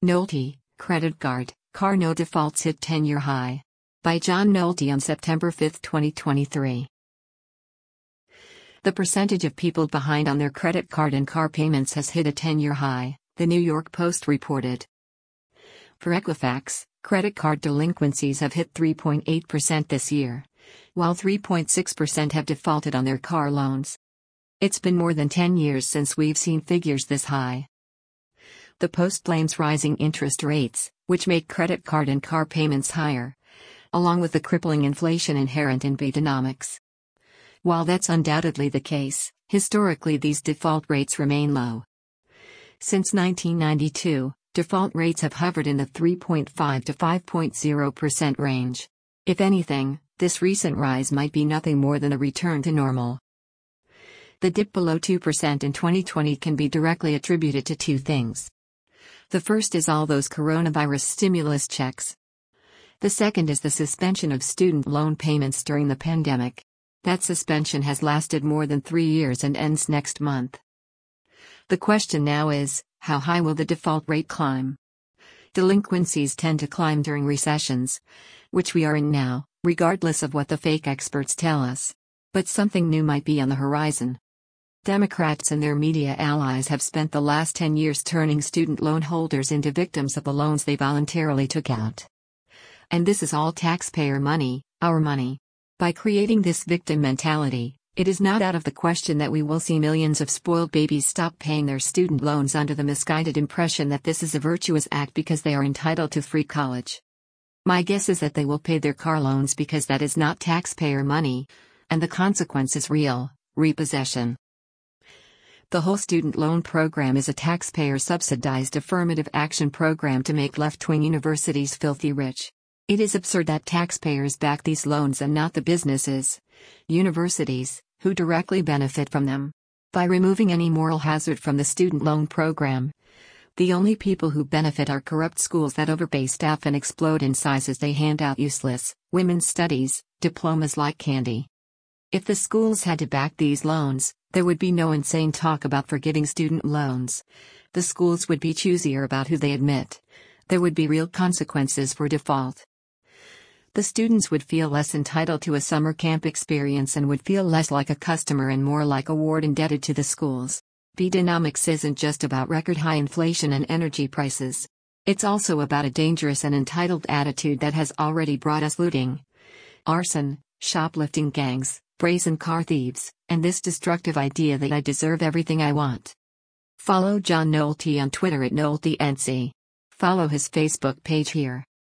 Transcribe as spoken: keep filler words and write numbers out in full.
Nolte, Credit Card, Car No Defaults Hit ten-year High. By John Nolte on September fifth, twenty twenty-three. The percentage of people behind on their credit card and car payments has hit a ten-year high, the New York Post reported. For Equifax, credit card delinquencies have hit three point eight percent this year, while three point six percent have defaulted on their car loans. It's been more than ten years since we've seen figures this high. The Post blames rising interest rates, which make credit card and car payments higher, along with the crippling inflation inherent in Bidenomics. While that's undoubtedly the case, historically these default rates remain low. Since nineteen ninety-two, default rates have hovered in the three point five to five point zero percent range. If anything, this recent rise might be nothing more than a return to normal. The dip below two percent in twenty twenty can be directly attributed to two things. The first is all those coronavirus stimulus checks. The second is the suspension of student loan payments during the pandemic. That suspension has lasted more than three years and ends next month. The question now is, how high will the default rate climb? Delinquencies tend to climb during recessions, which we are in now, regardless of what the fake experts tell us. But something new might be on the horizon. Democrats and their media allies have spent the last ten years turning student loan holders into victims of the loans they voluntarily took out. And this is all taxpayer money, our money. By creating this victim mentality, it is not out of the question that we will see millions of spoiled babies stop paying their student loans under the misguided impression that this is a virtuous act because they are entitled to free college. My guess is that they will pay their car loans because that is not taxpayer money, and the consequence is real, repossession. The whole student loan program is a taxpayer-subsidized affirmative action program to make left-wing universities filthy rich. It is absurd that taxpayers back these loans and not the businesses, universities, who directly benefit from them. By removing any moral hazard from the student loan program, the only people who benefit are corrupt schools that overpay staff and explode in size as they hand out useless, women's studies, diplomas like candy. If the schools had to back these loans, there would be no insane talk about forgiving student loans. The schools would be choosier about who they admit. There would be real consequences for default. The students would feel less entitled to a summer camp experience and would feel less like a customer and more like a ward indebted to the schools. Bidenomics isn't just about record high inflation and energy prices. It's also about a dangerous and entitled attitude that has already brought us looting, arson, shoplifting gangs, brazen car thieves, and this destructive idea that I deserve everything I want. Follow John Nolte on Twitter at NolteNC. Follow his Facebook page here.